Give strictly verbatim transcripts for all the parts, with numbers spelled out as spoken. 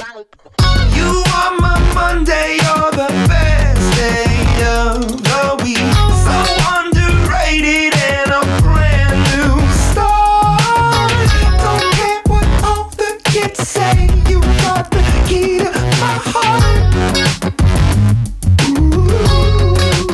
You are my Monday, you're the best day of the week. So underrated and a brand new start. Don't care what all the kids say, you got the key to my heart. Ooh.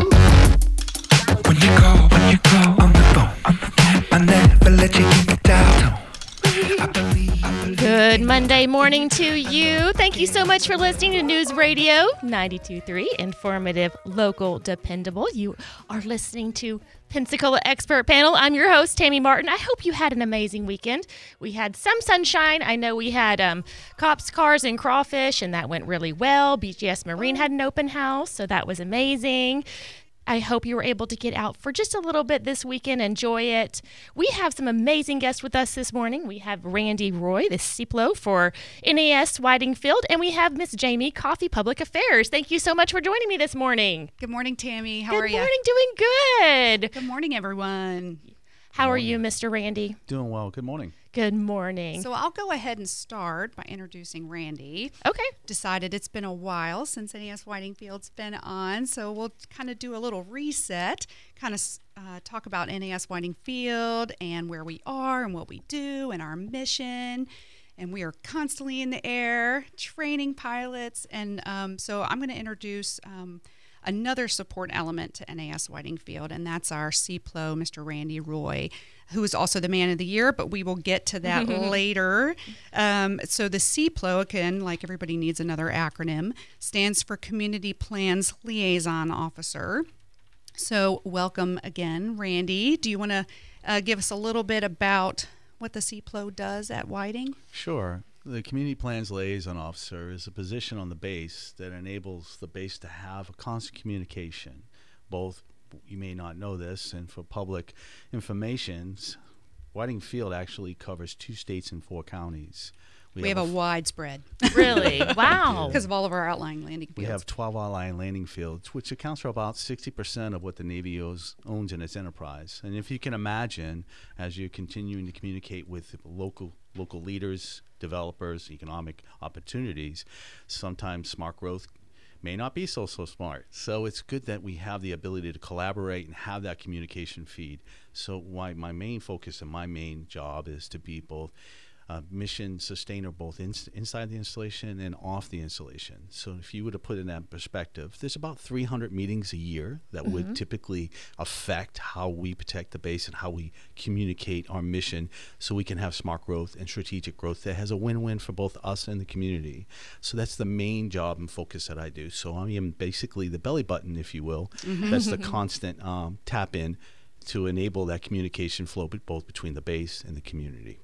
When you call, when you call on the phone, on the phone, I never let you get the dial tone. I believe, I believe. Good Monday morning to you. Thank you so much for listening to News Radio ninety-two point three, informative, local, dependable. You are listening to Pensacola Expert Panel. I'm your host, Tammy Martin. I hope you had an amazing weekend. We had some sunshine. I know we had um, cops, cars, and crawfish, and that went really well. B G S Marine had an open house, so that was amazing. I hope you were able to get out for just a little bit this weekend, enjoy it. We have some amazing guests with us this morning. We have Randy Roy, the C P L O for N A S Whitingfield, and we have Miss Jamie Coffey, Public Affairs. Thank you so much for joining me this morning. Good morning, Tammy. How Good are you? Good morning, doing good. Good morning, everyone. How are you, Mister Randy? Doing well. Good morning. Good morning. So I'll go ahead and start by introducing Randy. Okay. Decided it's been a while since N A S Whitingfield's been on, so we'll kind of do a little reset, kind of uh, talk about N A S Whitingfield and where we are and what we do and our mission. And we are constantly in the air training pilots. And um, so I'm going to introduce um, another support element to N A S Whitingfield, and that's our C P L O, Mister Randy Roy, who is also the Man of the Year, but we will get to that later. Um, so the C P L O, again, like everybody needs another acronym, stands for Community Plans Liaison Officer. So welcome again, Randy. Do you want to uh, give us a little bit about what the C P L O does at Whiting? Sure. The Community Plans Liaison Officer is a position on the base that enables the base to have a constant communication. Both, you may not know this, and for public information, Whiting Field actually covers two states and four counties. We, we have, have a, a widespread. Really? Wow. Because of all of our outlying landing fields. We have twelve outlying landing fields, which accounts for about sixty percent of what the Navy owns, owns in its enterprise. And if you can imagine, as you're continuing to communicate with local local leaders, developers, economic opportunities, sometimes smart growth may not be so, so smart. So it's good that we have the ability to collaborate and have that communication feed. So why my main focus and my main job is to be both Uh, mission sustainer, both in, inside the installation and off the installation. So if you were to put it in that perspective, there's about three hundred meetings a year that mm-hmm. would typically affect how we protect the base and how we communicate our mission, so we can have smart growth and strategic growth that has a win-win for both us and the community. So that's the main job and focus that I do. So I am basically the belly button, if you will. Mm-hmm. That's the constant um, tap in to enable that communication flow both between the base and the community.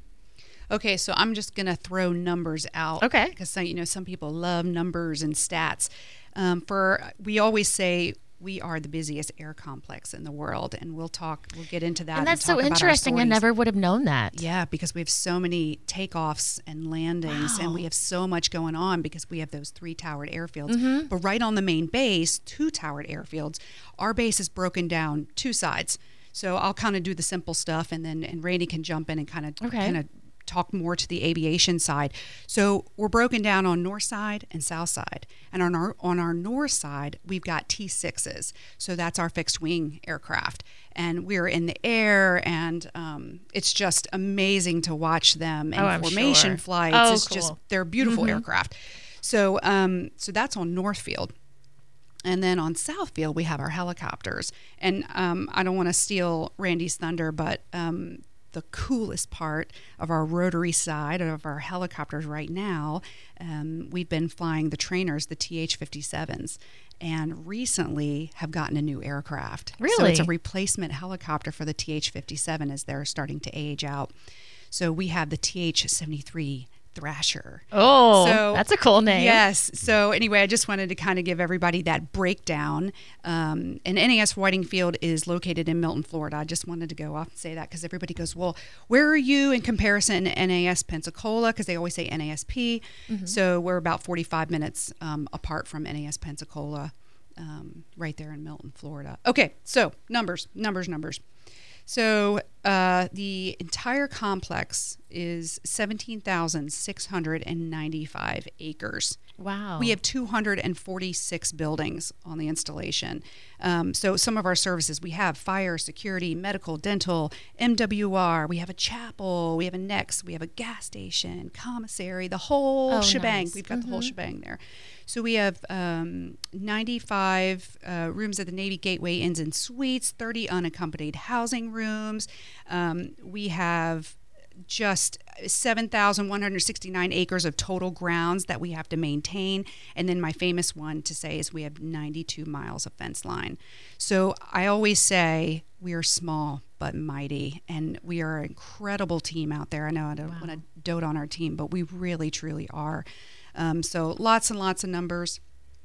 Okay, so I'm just going to throw numbers out. Okay. Because, you know, some people love numbers and stats. Um, for we always say we are the busiest air complex in the world, and we'll talk, we'll get into that. And that's and so interesting. I never would have known that. Yeah, because we have so many takeoffs and landings, wow. and we have so much going on because we have those three towered airfields. Mm-hmm. But right on the main base, two towered airfields, our base is broken down two sides. So I'll kind of do the simple stuff, and then and Randy can jump in and kind of okay. kind of talk more to the aviation side. So we're broken down on north side and south side. And on our on our north side, we've got T sixes. So that's our fixed wing aircraft. And we're in the air, and um, it's just amazing to watch them in oh, formation sure. flights. Oh, it's cool. just, they're beautiful mm-hmm. aircraft. So um, so that's on Northfield. And then on Southfield, we have our helicopters. And um, I don't want to steal Randy's thunder, but um, the coolest part of our rotary side of our helicopters right now, um, we've been flying the trainers, the T H fifty-sevens, and recently have gotten a new aircraft. Really? So it's a replacement helicopter for the T H fifty-seven as they're starting to age out. So we have the T H seventy-three Thrasher. Oh, so, that's a cool name. Yes. So anyway, I just wanted to kind of give everybody that breakdown. Um, and N A S Whitingfield is located in Milton, Florida. I just wanted to go off and say that because everybody goes, well, where are you in comparison to N A S Pensacola? Because they always say N A S P. Mm-hmm. So we're about forty-five minutes um, apart from N A S Pensacola, um, right there in Milton, Florida. Okay, so numbers, numbers, numbers. So uh, the entire complex is seventeen thousand six hundred ninety-five acres. Wow. We have two hundred forty-six buildings on the installation. Um, so some of our services, we have fire, security, medical, dental, M W R. We have a chapel. We have a Next. We have a gas station, commissary, the whole Oh, shebang. nice. We've got the whole Mhm. shebang there. So we have um, ninety-five uh, rooms at the Navy Gateway Inns and Suites, thirty unaccompanied housing rooms. Um, we have just seven thousand one hundred sixty-nine acres of total grounds that we have to maintain. And then my famous one to say is we have ninety-two miles of fence line. So I always say we are small but mighty, and we are an incredible team out there. I know I don't Wow. want to dote on our team, but we really, truly are. Um, so lots and lots of numbers.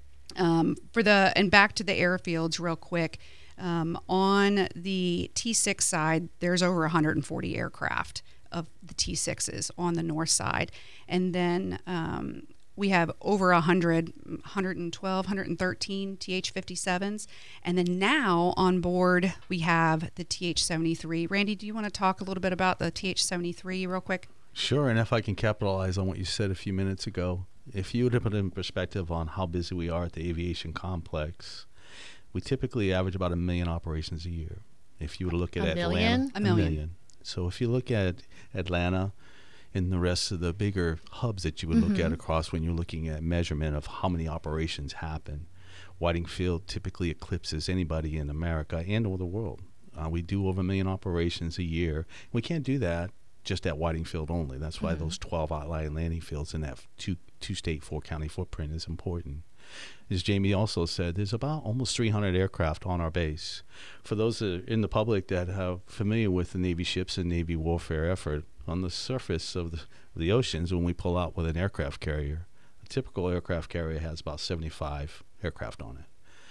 Um, for the and back to the airfields real quick. Um, on the T six side, there's over one hundred forty aircraft of the T sixes on the north side. And then um, we have over one hundred, one twelve, one thirteen T H fifty-sevens. And then now on board, we have the T H seventy-three. Randy, do you want to talk a little bit about the T H seventy-three real quick? Sure, and if I can capitalize on what you said a few minutes ago, if you were to put it in perspective on how busy we are at the aviation complex, we typically average about a million operations a year. If you were to look at A Atlanta, million? A million. So if you look at Atlanta and the rest of the bigger hubs that you would look at across when you're looking at measurement of how many operations happen, Whiting Field typically eclipses anybody in America and or the world. Uh, we do over a million operations a year. We can't do that just at Whiting Field only. That's why those twelve outlying landing fields in that two two state, four county footprint is important. As Jamie also said, there's about almost three hundred aircraft on our base. For those that are in the public that are familiar with the Navy ships and Navy warfare effort, on the surface of the, the oceans, when we pull out with an aircraft carrier, a typical aircraft carrier has about seventy-five aircraft on it.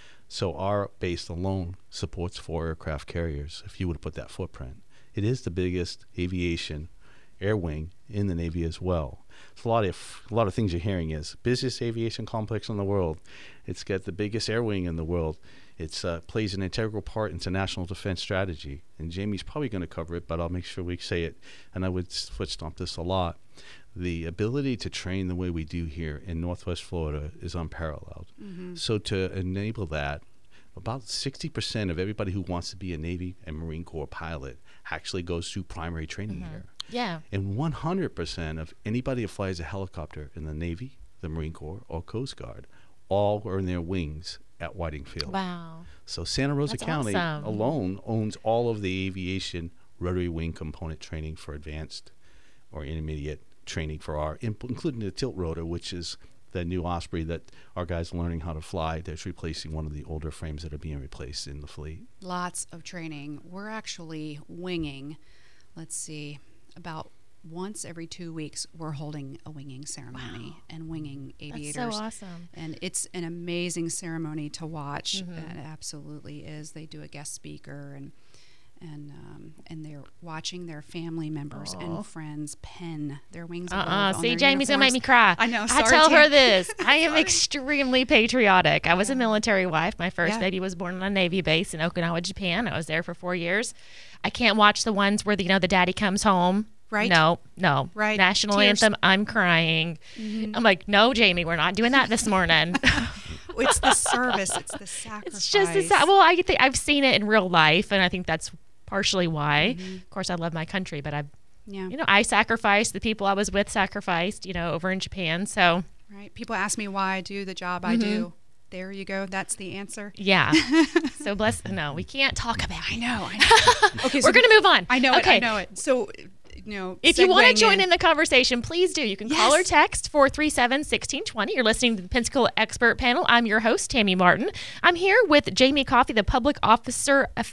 So our base alone supports four aircraft carriers, if you would put that footprint. It is the biggest aviation air wing in the Navy as well. So a lot of a lot of things you're hearing is busiest aviation complex in the world. It's got the biggest air wing in the world. It uh, plays an integral part into national defense strategy. And Jamie's probably going to cover it, but I'll make sure we say it. And I would foot stomp this a lot. The ability to train the way we do here in Northwest Florida is unparalleled. Mm-hmm. So to enable that, about sixty percent of everybody who wants to be a Navy and Marine Corps pilot actually goes through primary training Mm-hmm. here. Yeah. And one hundred percent of anybody who flies a helicopter in the Navy, the Marine Corps, or Coast Guard, all earn their wings at Whiting Field. Wow. So Santa Rosa That's County awesome. alone owns all of the aviation rotary wing component training for advanced or intermediate training for our, including the tilt rotor, which is the new Osprey that our guys are learning how to fly. That's replacing one of the older frames that are being replaced in the fleet. Lots of training. We're actually winging, let's see, about once every two weeks, we're holding a winging ceremony and winging aviators. That's so awesome. And it's an amazing ceremony to watch. Mhm. It absolutely is. They do a guest speaker, and and um, and they're watching their family members Aw. and friends pen their wings Uh-uh. above on See, their Jamie's going to make me uniforms. cry. I know. I Sorry, tell her Tam. this. I am extremely patriotic. I was a military wife. My first Yeah. baby was born on a Navy base in Okinawa, Japan. I was there for four years. I can't watch the ones where, the, you know, the daddy comes home. Right. No, no. Right. National Tears. anthem. I'm crying. I'm like, no, Jamie, we're not doing that this morning. It's the service. It's the sacrifice. It's just the sa- well, I think I've seen it in real life, and I think that's partially why. Of course, I love my country, but I, Yeah. you know, I sacrificed. The people I was with sacrificed. You know, over in Japan. So Right. People ask me why I do the job I Mm-hmm. do. There you go. That's the answer. yeah. So bless. No, we can't talk about. I know. I know. Okay. We're gonna move on. I know okay. it. I know it. So, you know, If you want to segueing join in the conversation, please do. You can call or Yes. text four three seven, one six two zero. You're listening to the Pensacola Expert Panel. I'm your host, Tammy Martin. I'm here with Jamie Coffey, the public officer, uh,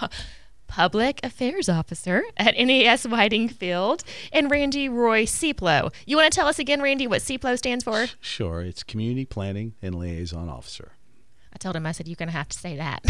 public affairs officer at N A S Whiting Field, and Randy Roy Ciplo. You want to tell us again, Randy, what Ciplo stands for? Sure, it's Community Planning and Liaison Officer. I told him, I said, you're going to have to say that.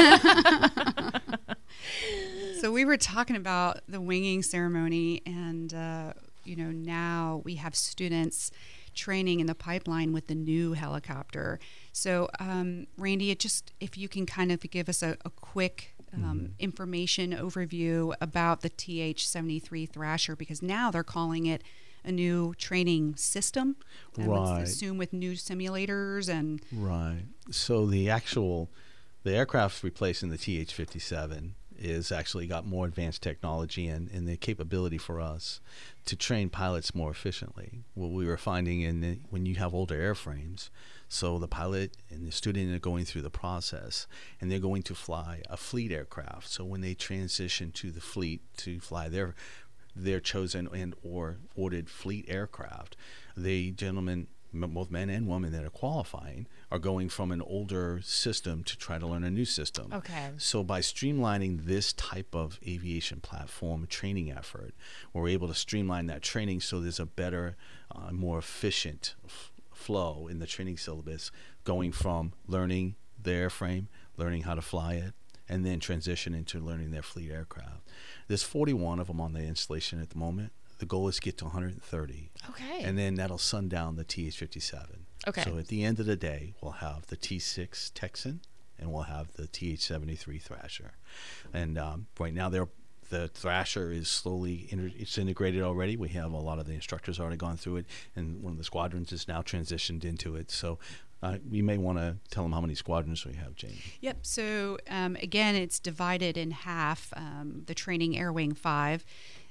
So we were talking about the winging ceremony, and uh, you know, now we have students training in the pipeline with the new helicopter. So, um, Randy, it just if you can kind of give us a, a quick um, information overview about the T H seventy-three Thrasher, because now they're calling it a new training system. Um, Right. It's assumed with new simulators and Right. So the actual, the aircraft replacing the T H fifty-seven is actually got more advanced technology and, and the capability for us to train pilots more efficiently. What we were finding in the, when you have older airframes, so the pilot and the student are going through the process and they're going to fly a fleet aircraft. So when they transition to the fleet to fly their their chosen and or ordered fleet aircraft, the gentlemen, m- both men and women that are qualifying, are going from an older system to try to learn a new system. Okay. So by streamlining this type of aviation platform training effort, we're able to streamline that training so there's a better, uh, more efficient f- flow in the training syllabus, going from learning the airframe, learning how to fly it, and then transition into learning their fleet aircraft. There's forty-one of them on the installation at the moment. The goal is to get to one hundred thirty. Okay. And then that'll sundown the T H fifty-seven. Okay. So at the end of the day, we'll have the T six Texan and we'll have the T H seventy-three Thrasher. And um, right now, they're, the Thrasher is slowly inter- it's integrated already. We have a lot of the instructors already gone through it, and one of the squadrons is now transitioned into it. So uh, we may want to tell them how many squadrons we have, Jamie. Yep. So um, again, it's divided in half. Um, the training Air Wing five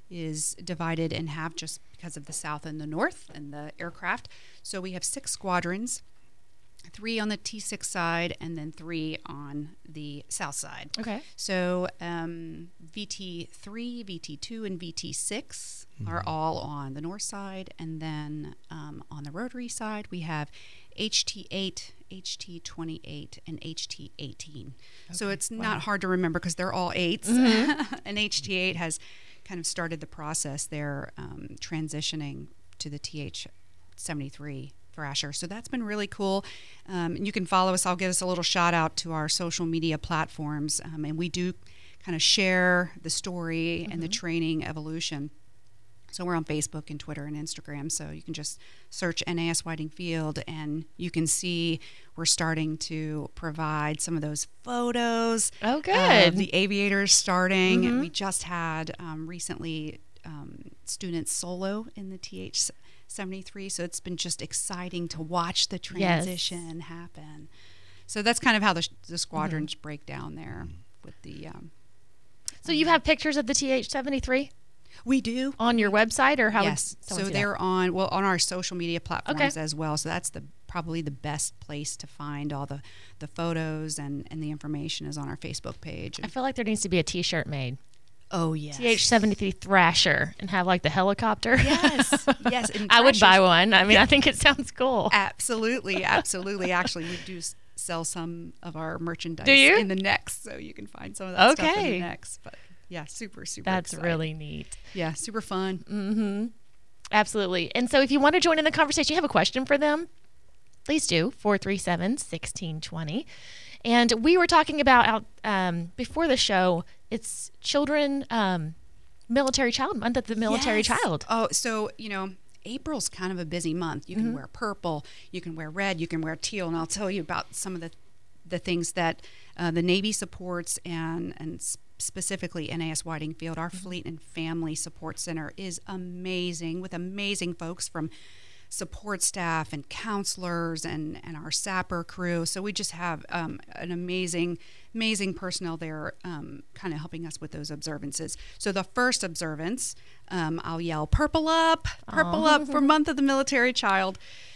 is divided in half just because of the south and the north and the aircraft. So we have six squadrons, three on the T six side and then three on the south side. Okay. So um, V T three, V T two, and V T six are all on the north side. And then um, on the rotary side, we have H T eight, H T twenty-eight, and H T eighteen. So it's not hard to remember because they're all eights. And H T eight has kind of started the process. They're um, transitioning to the T H seventy-three Thrasher. So that's been really cool. Um, and you can follow us. I'll give us a little shout out to our social media platforms. Um, and we do kind of share the story and the training evolution. So we're on Facebook and Twitter and Instagram. So you can just search N A S Whiting Field and you can see we're starting to provide some of those photos. Oh, of good. the aviators starting. And we just had um, recently um, students solo in the T H seventy-three. So it's been just exciting to watch the transition happen. So that's kind of how the, the squadrons break down there with the... Um, So you have pictures of the T H seventy-three we do. on your website, or how? Yes. Would someone So see they're on, well, on our social media platforms Okay. as well. So that's the probably the best place to find all the, the photos and, and the information is on our Facebook page. that? I feel like there needs to be a T-shirt made. Oh, yes. T H seventy-three Thrasher, and have like the helicopter. Yes. Yes. and I would buy Thrashers- one. I mean, I think it sounds cool. Absolutely. Absolutely. Actually, we do s- sell some of our merchandise Do you? in the next. So you can find some of that stuff in Okay. the next. But yeah, super, super That's exciting. really neat. Yeah, super fun. Mm-hmm. Absolutely. And so if you want to join in the conversation, you have a question for them, please do, four three seven, one six two zero. And we were talking about, out um, before the show, it's Children um, Military Child Month at the Military Yes. Child. Oh, so, you know, April's kind of a busy month. You can wear purple, you can wear red, you can wear teal, and I'll tell you about some of the the things that uh, the Navy supports and and s- specifically N A S Whiting Field. Our Fleet and Family Support Center is amazing with amazing folks from support staff and counselors and, and our SAPR crew. So we just have um, an amazing, amazing personnel there um, kind of helping us with those observances. So the first observance, um, I'll yell, purple up, purple up for Month of the Military Child.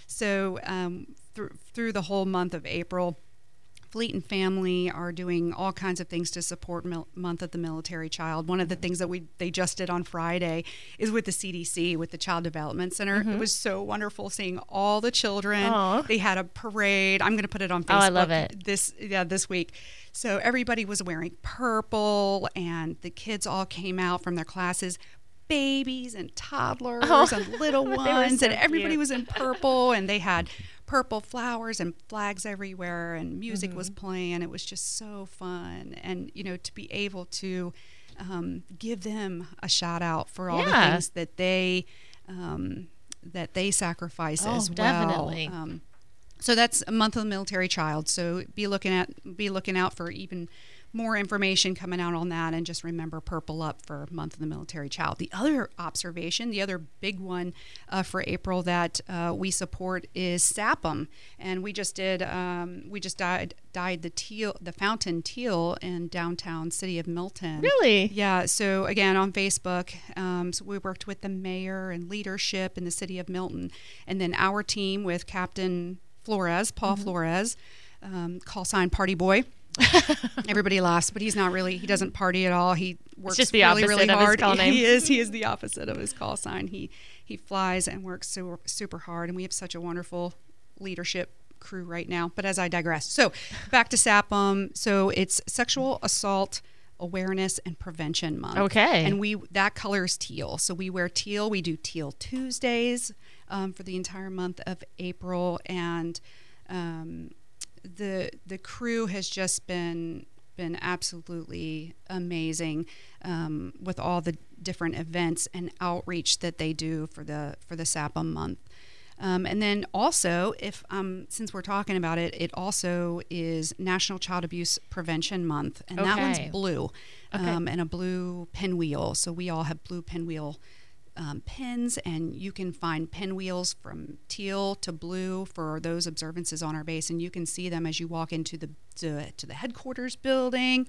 So um, through through the whole month of April, Fleet and Family are doing all kinds of things to support mil- Month of the Military Child. One of the things that we they just did on Friday is with the C D C, with the Child Development Center. It was so wonderful seeing all the children. Aw. They had a parade. I'm going to put it on Facebook Oh, I love it. this yeah this week. So everybody was wearing purple, and the kids all came out from their classes. Babies and toddlers Oh, and little they were ones, so and everybody cute. was in purple, and they had purple flowers and flags everywhere, and music was Mm-hmm. playing. It was just so fun, and you know, to be able to um, give them a shout out for all Yeah. the things that they um, that they sacrifice Oh, as well. definitely. Um, so that's a Month of the Military Child. So be looking at be looking out for even more information coming out on that. And just remember Purple Up for Month of the Military Child. The other observation, the other big one uh, for April that uh, we support is SAPM. And we just did, um, we just dyed, dyed the teal, the fountain teal in downtown city of Milton. Really? Yeah. So again, on Facebook, um, so we worked with the mayor and leadership in the city of Milton. And then our team with Captain Flores, Paul mm-hmm. Flores, um, call sign Party Boy. Everybody laughs, but he's not really. He doesn't party at all. He works it's just the really, opposite really of hard. His call name. He is. He is the opposite of his call sign. He he flies and works super, super hard, and we have such a wonderful leadership crew right now. But as I digress, so back to SAPM. So it's Sexual Assault Awareness and Prevention Month. Okay. And we that color is teal. So we wear teal. We do Teal Tuesdays um, for the entire month of April, and um, the the crew has just been been absolutely amazing um, with all the different events and outreach that they do for the for the SAPM month. Um, and then also, if um, since we're talking about it, it also is National Child Abuse Prevention Month, and that one's Okay. blue, Okay. um, and a blue pinwheel. So we all have blue pinwheel um, pins, and you can find pinwheels from teal to blue for those observances on our base, and you can see them as you walk into the to, to the headquarters building.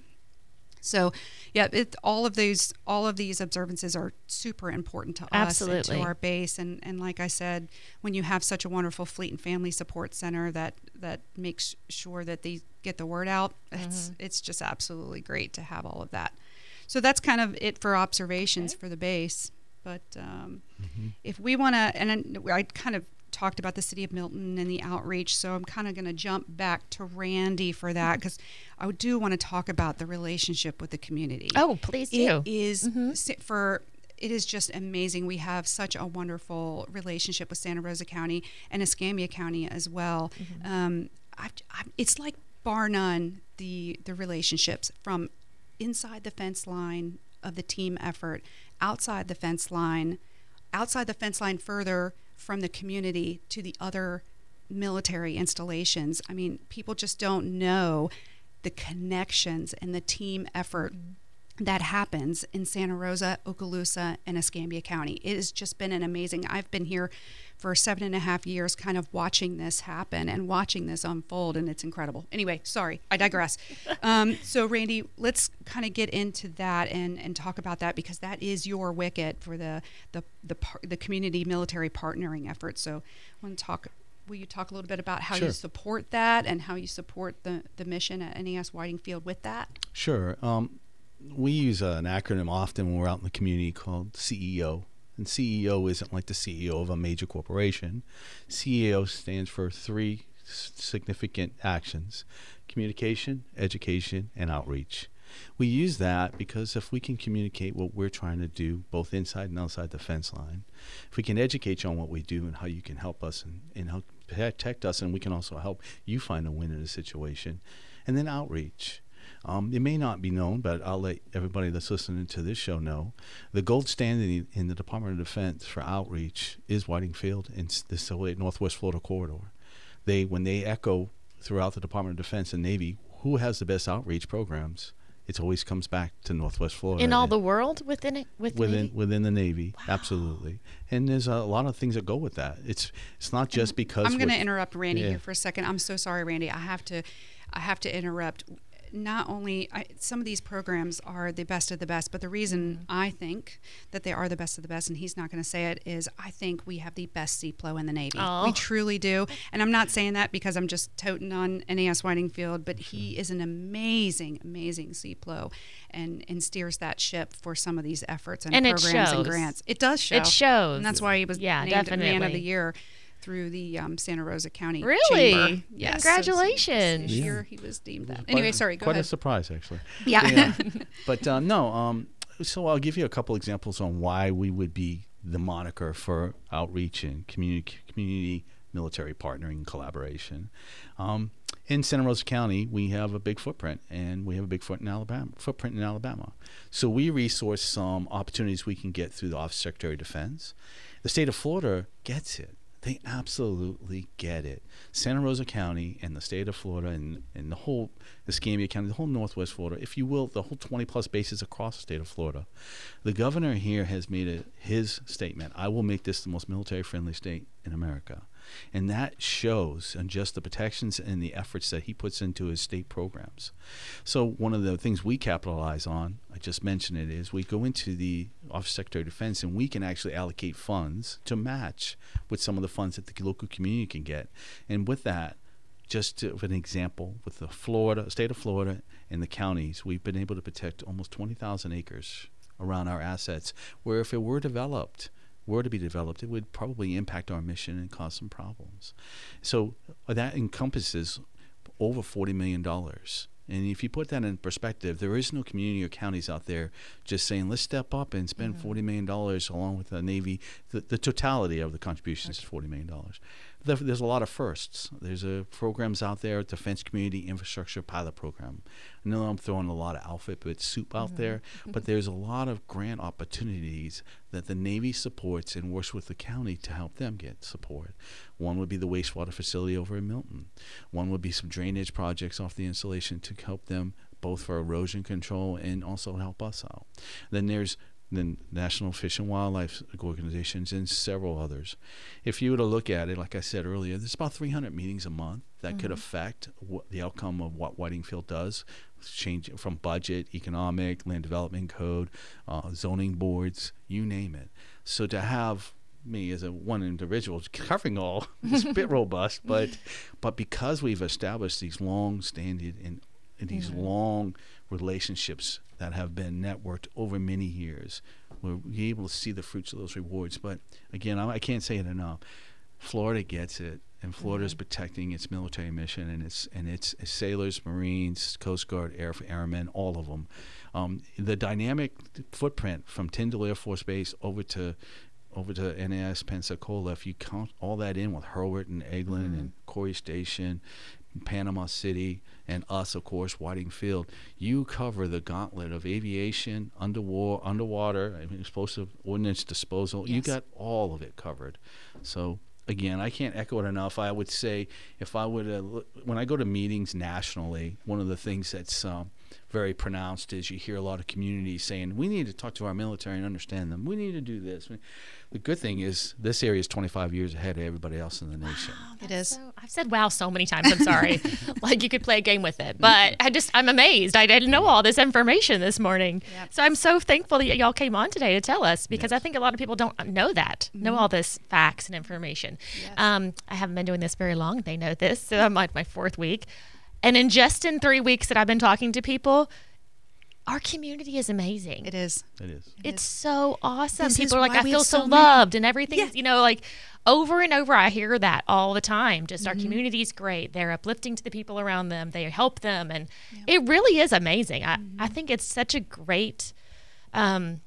So, yeah, it, all of these all of these observances are super important to us and Absolutely. to our base. And, and like I said, when you have such a wonderful Fleet and Family Support Center that that makes sure that they get the word out, it's it's just absolutely great to have all of that. So that's kind of it for observations Okay. for the base. But um, if we want to, and I kind of talked about the city of Milton and the outreach, so I'm kind of going to jump back to Randy for that, because I do want to talk about the relationship with the community. Oh, please do. It is Mhm. si- for it is just amazing. We have such a wonderful relationship with Santa Rosa County and Escambia County as well. Um, I've, I've, it's like bar none the the relationships from inside the fence line of the team effort, outside the fence line, outside the fence line further from the community to the other military installations. I mean, people just don't know the connections and the team effort that happens in Santa Rosa, Okaloosa, and Escambia County. It has just been an amazing, I've been here for seven and a half years kind of watching this happen and watching this unfold, and it's incredible. Anyway, sorry, I digress. um, so Randy, let's kind of get into that and, and talk about that, because that is your wicket for the the the, par- the community military partnering effort. So I want to talk, will you talk a little bit about how Sure. you support that and how you support the, the mission at N A S Whiting Field with that? Sure. Um, we use uh, an acronym often when we're out in the community called C E O. And C E O isn't like the C E O of a major corporation. C E O stands for three s- significant actions: communication, education, and outreach. We use that because if we can communicate what we're trying to do, both inside and outside the fence line, if we can educate you on what we do and how you can help us and, and help protect us, and we can also help you find a win in a situation, and then outreach. Um, it may not be known, but I'll let everybody that's listening to this show know. The gold standard in, in the Department of Defense for outreach is Whiting Field in s- the Silver Lake Northwest Florida corridor. They, when they echo throughout the Department of Defense and Navy, who has the best outreach programs, it always comes back to Northwest Florida. In all And the world within it, with within Navy? within the Navy, absolutely. And there's a lot of things that go with that. It's it's not just because I'm going to we're- interrupt Randy Yeah. here for a second. I'm so sorry, Randy. I have to, I have to interrupt. Not only I, some of these programs are the best of the best, but the reason I think that they are the best of the best, and he's not going to say it, is I think we have the best C P L O in the Navy. Oh. We truly do. And I'm not saying that because I'm just toting on N A S Whiting Field, but he is an amazing, amazing C P L O and, and steers that ship for some of these efforts and, And it programs and shows. grants. It does show. It shows. And that's why he was Yeah, named Man of definitely. the Year through the um, Santa Rosa County Really? Chamber. Yes. So- so Congratulations. this Yeah. year he was deemed that. Quite- Anyway, sorry, go quite ahead. a surprise, actually. Yeah. Yeah. But um, no, um, so I'll give you a couple examples on why we would be the moniker for outreach and community, community military partnering collaboration. Um, in Santa Rosa County, we have a big footprint, and we have a big foot in Alabama, footprint in Alabama. So we resource some opportunities we can get through the Office of Secretary of Defense. The state of Florida gets it. They absolutely get it. Santa Rosa County and the state of Florida and, and the whole Escambia County, the whole Northwest Florida, if you will, the whole twenty plus bases across the state of Florida. The governor here has made it his statement, I will make this the most military friendly state in America. And that shows in just the protections and the efforts that he puts into his state programs. So one of the things we capitalize on, I just mentioned it, is we go into the Office of Secretary of Defense and we can actually allocate funds to match with some of the funds that the local community can get. And with that, just to, for an example, with the Florida, state of Florida and the counties, we've been able to protect almost twenty thousand acres around our assets, where if it were developed, were to be developed, it would probably impact our mission and cause some problems. So that encompasses over forty million dollars. And if you put that in perspective, there is no community or counties out there just saying, let's step up and spend mm-hmm. forty million dollars along with the Navy. The, the totality of the contributions okay. is forty million dollars. There's a lot of firsts. There's a programs out there, Defense Community Infrastructure Pilot Program. I know I'm throwing a lot of alphabet soup out mm-hmm. there, but there's a lot of grant opportunities that the Navy supports and works with the county to help them get support. One would be the wastewater facility over in Milton. One would be some drainage projects off the installation to help them both for erosion control and also help us out. Then there's the National Fish and Wildlife Organizations and several others. If you were to look at it, like I said earlier, there's about three hundred meetings a month that mm-hmm. could affect what the outcome of what Whiting Field does, change from budget, economic, land development code, uh, zoning boards, you name it. So to have me as a one individual covering all is a bit robust, but but because we've established these long-standing and, and these mm-hmm. long relationships that have been networked over many years, we're able to see the fruits of those rewards. But again, I, I can't say it enough. Florida gets it, and Florida is mm-hmm. protecting its military mission and its and its sailors, Marines, Coast Guard, Air Airmen, all of them. Um, the dynamic footprint from Tyndall Air Force Base over to over to N A S Pensacola, if you count all that in with Hurlburt and Eglin mm-hmm. and Corey Station, Panama City, and us, of course, Whiting Field, you cover the gauntlet of aviation, underwater, underwater, I mean, explosive ordnance disposal. Yes. You got all of it covered. So again, I can't echo it enough. I would say if I would, uh, when I go to meetings nationally, one of the things that's um, very pronounced is you hear a lot of communities saying, we need to talk to our military and understand them. We need to do this. The good thing is this area is twenty-five years ahead of everybody else in the nation. Wow, it is. So, I've said wow so many times. I'm sorry. Like you could play a game with it. But I just, I'm amazed. I didn't know all this information this morning. Yep. So I'm so thankful that y'all came on today to tell us, because yes. I think a lot of people don't know that, mm-hmm. know all this facts and information. Yes. Um, I haven't been doing this very long. They know this. So I'm like my fourth week. And in just in three weeks that I've been talking to people, our community is amazing. It is. It is. It's it is. so awesome. This People are like, I feel so, so loved and everything. Yeah. You know, like over and over, I hear that all the time. Just mm-hmm. our community is great. They're uplifting to the people around them. They help them. And yeah. it really is amazing. I, mm-hmm. I think it's such a great, um,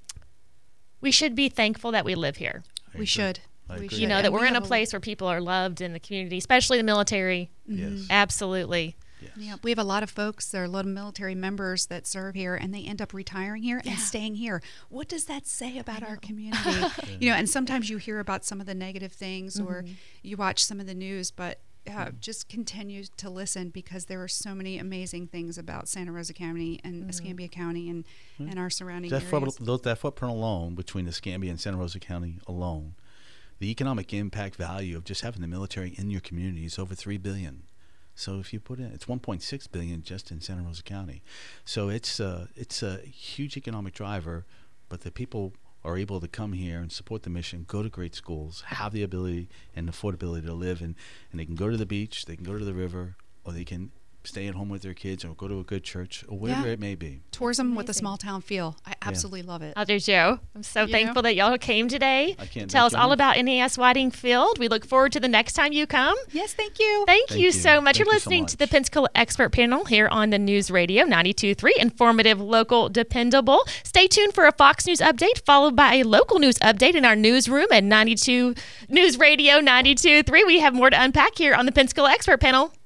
we should be thankful that we live here. We should. We should. You know, that we're in a place where people are loved in the community, especially the military. Yes. Absolutely. Yes. Yeah, we have a lot of folks, there are a lot of military members that serve here, and they end up retiring here yeah. and staying here. What does that say about our community? yeah. You know, and sometimes you hear about some of the negative things mm-hmm. or you watch some of the news, but uh, mm-hmm. just continue to listen, because there are so many amazing things about Santa Rosa County and mm-hmm. Escambia County and, mm-hmm. and our surrounding that areas. Foot, that footprint alone, between Escambia and Santa Rosa County alone, the economic impact value of just having the military in your community is over three billion dollars. So if you put in, it's one point six billion dollars just in Santa Rosa County. So it's uh, it's a huge economic driver, but the people are able to come here and support the mission, go to great schools, have the ability and affordability to live, and, and they can go to the beach, they can go to the river, or they can stay at home with their kids or go to a good church or whatever yeah. it may be. Tourism with a small town feel. I absolutely yeah. love it. I do too. I'm so you thankful know? that y'all came today. I can't Tell us all about N A S Whiting Field. We look forward to the next time you come. Yes, thank you. Thank, thank you, you so much. Thank You're you so listening much. to the Pensacola Expert Panel here on the News Radio ninety-two point three, informative, local, dependable. Stay tuned for a Fox News update, followed by a local news update in our newsroom at ninety-two News Radio ninety-two point three. We have more to unpack here on the Pensacola Expert Panel.